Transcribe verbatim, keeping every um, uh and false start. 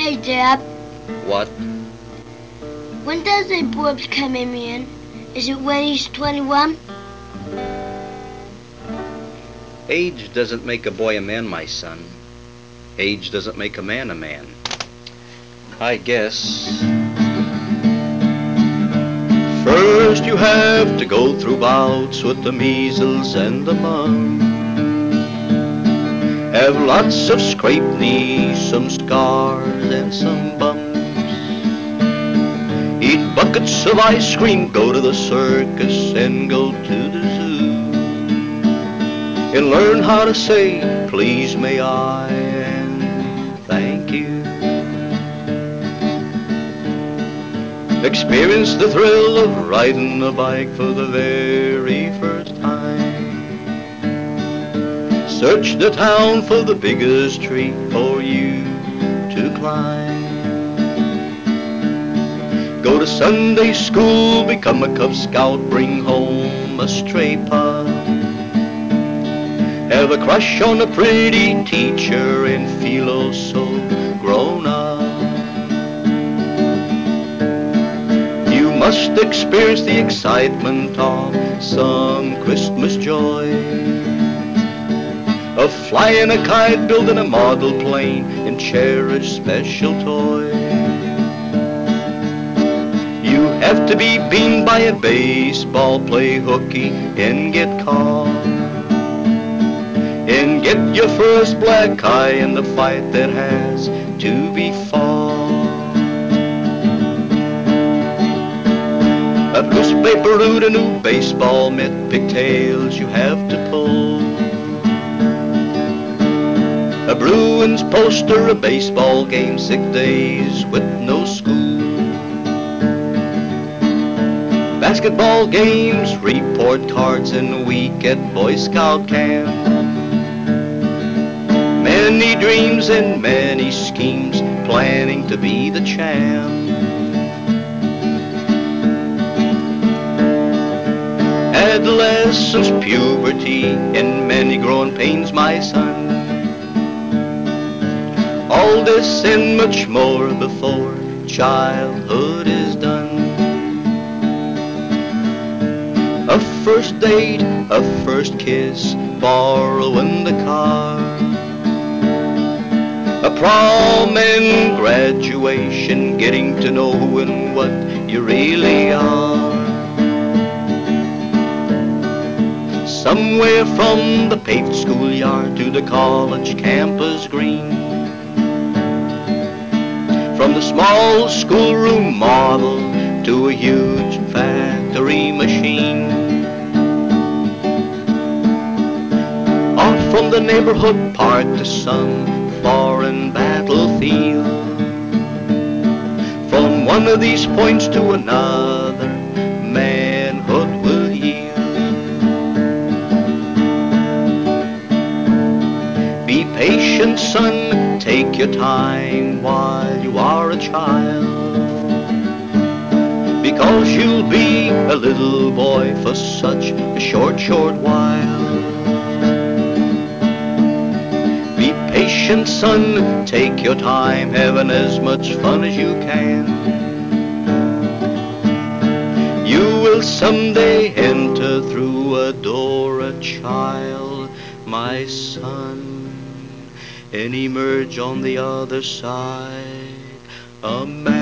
Hey, Dad. What? When does the boobs come in, man? Is it when he's twenty-one? Age doesn't make a boy a man, my son. Age doesn't make a man a man. I guess. First you have to go through bouts with the measles and the mumps. Have lots of scraped knees, some scars and some bumps. Eat buckets of ice cream, go to the circus and go to the zoo. And learn how to say, please may I and thank you. Experience the thrill of riding a bike for the very first time. Search the town for the biggest tree for you to climb. Go to Sunday school, become a Cub Scout, bring home a stray pup. Have a crush on a pretty teacher and feel oh so grown up. You must experience the excitement of some Christmas joy, of flying a kite, building a model plane, and cherish special toys. You have to be beaten by a baseball, play hooky, and get caught, and get your first black eye in the fight that has to be fought. A newspaper route, a new baseball mitt, pigtails you have to pull. A Bruins poster, a baseball game, sick days with no school. Basketball games, report cards, and a week at Boy Scout camp. Many dreams and many schemes, planning to be the champ. Adolescence, puberty, and many growing pains, my son. All this and much more before childhood is done. A first date, a first kiss, borrowing the car, a prom and graduation, getting to know who and what you really are. Somewhere from the paved schoolyard to the college campus green, from the small schoolroom model to a huge factory machine, or from the neighborhood park to some foreign battlefield. From one of these points to another, manhood will yield. Be patient, son, take your time while you are a child, because you'll be a little boy for such a short, short while. Be patient, son, take your time, having as much fun as you can. You will someday enter through a door a child, my son, and emerge on the other side a man.